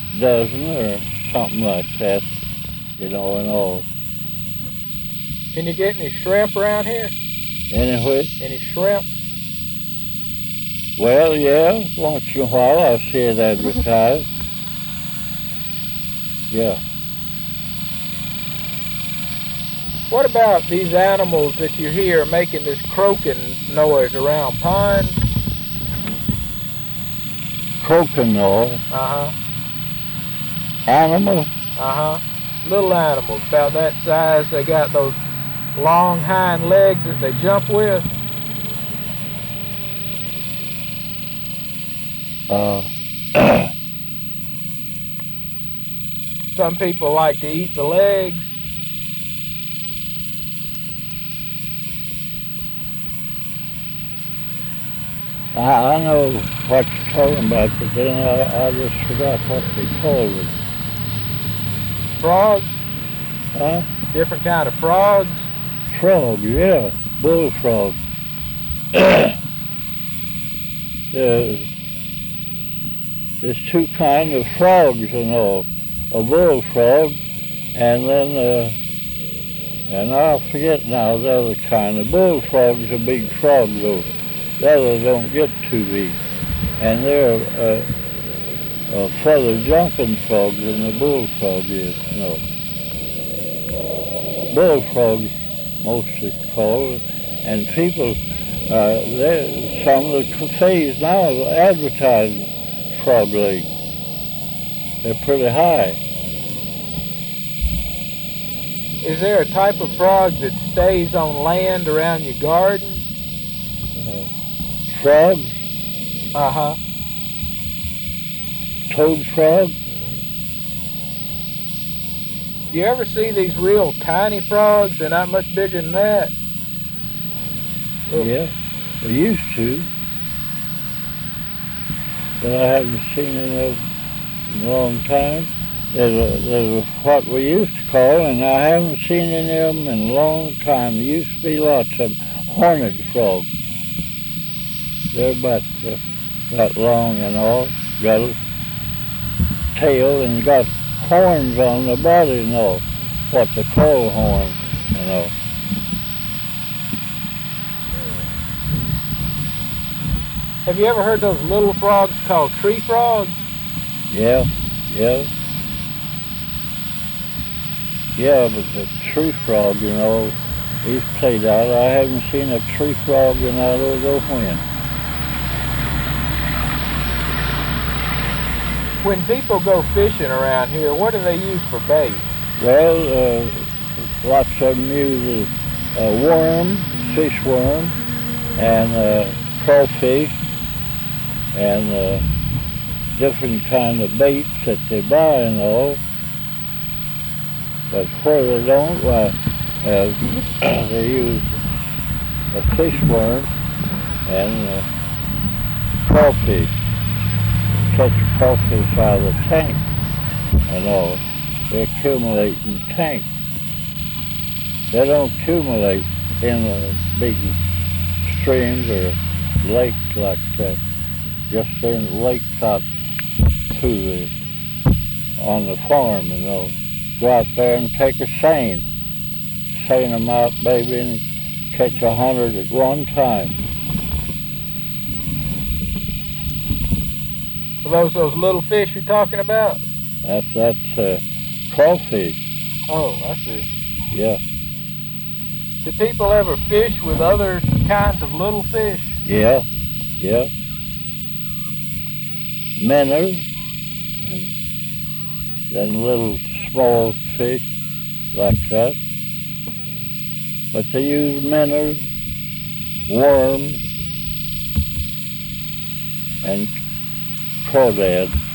dozen or something like that, and all. Can you get any shrimp around here? Anyway, Any shrimp? well, yeah, once in a while I see it advertised. Yeah. What about these animals that you hear making this croaking noise around ponds? Croaking noise. Uh-huh. Animals? Uh-huh. Little animals, about that size. They got those long hind legs that they jump with. Some people like to eat the legs. I know what you're talking about, but then I just forgot what they called it. Frogs? Huh? Different kind of frogs? Frog, yeah. Bullfrog. There's two kinds of frogs and all. A bullfrog, and then, and I forget now the other kind. The bullfrog's a big frog, though. The others don't get too big. And they're a further jumping frog than the bullfrog is, Bullfrogs mostly called, and people, some of the cafes now advertise frog legs. They're pretty high. Is there a type of frog that stays on land around your garden? Frogs? Uh-huh. Toad frog? Do you ever see these real tiny frogs? They're not much bigger than that. Yeah, they used to. But I haven't seen any of them in a long time. There's what we used to call, and I haven't seen any of them in a long time. There used to be lots of horned frogs. They're about that long and all. Got a tail and got horns on the body and all. What they call horns and all. Have you ever heard those little frogs called tree frogs? Yeah. Yeah, but the tree frog, he's played out. I haven't seen a tree frog in I don't know when. When people go fishing around here, what do they use for bait? Well, lots of them use worm, fish worm, and crawfish, and different kind of baits that they buy and all. But where they don't, they use a fish worm and crawfish. Catch crawfish out of the tank and all. They accumulate in tanks. They don't accumulate in big streams or lakes like that. Just in lakes out on the farm, Go out there and take a seine them out, baby, and catch 100 at one time. Are those little fish you're talking about? That's crawfish. Oh, I see. Yeah. Do people ever fish with other kinds of little fish? Yeah. Minnows, and then little small fish like that. But they use minnows, worms, and crawdads.